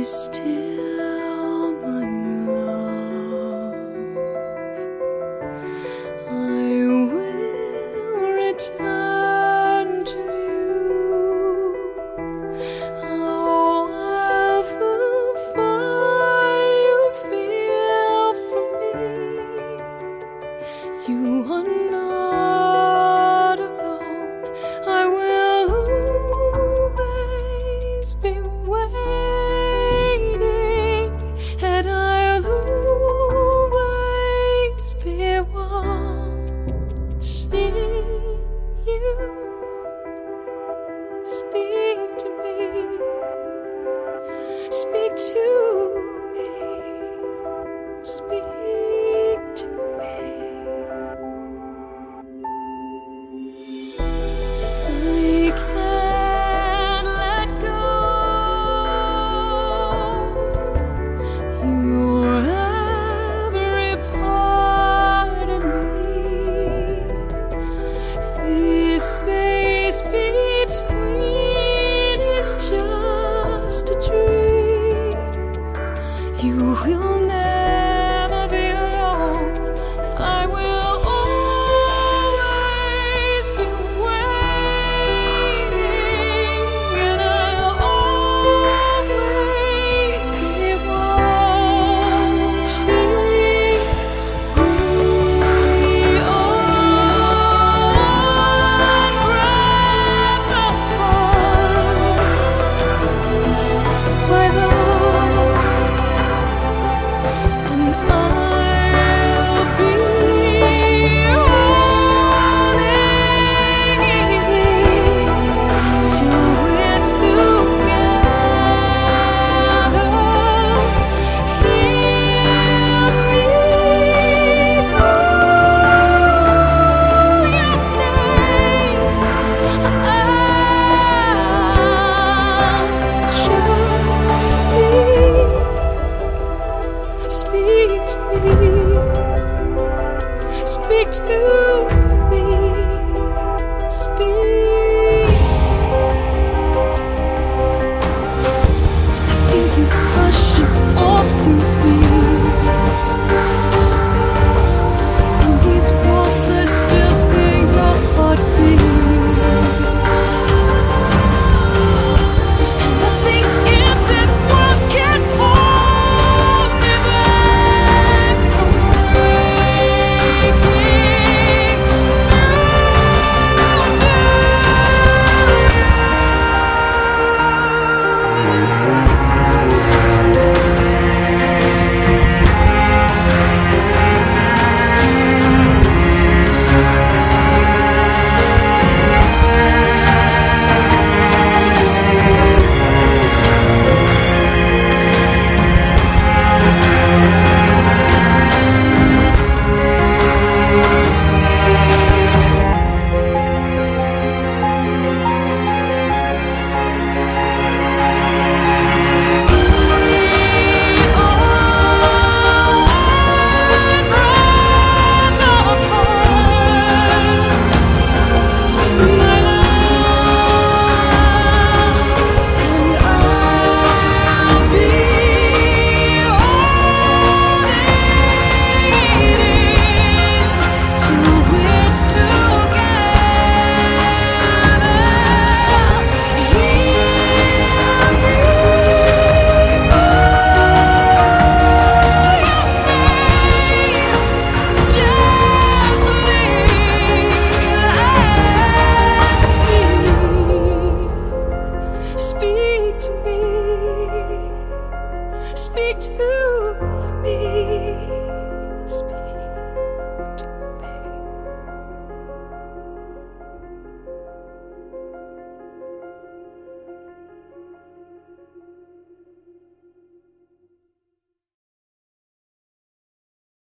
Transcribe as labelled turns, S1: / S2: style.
S1: still my love? I will return to you, however far you feel from me. You are not alone. I will always be waiting, and I'll always be watching you. Speak to me, speak to me, speak to me. I can't let go. You're every part of me. This space between is just a dream. You will never be alone. I will always be waiting, and I'll always be watching. We are one breath apart, my love, and I'll be holding till we're together. Hear me call your name. Just speak to me, speak to me, speak. I feel you rushing all through me, and these walls are still hear your heartbeat. And nothing in this world can hold me back from breaking speak to me.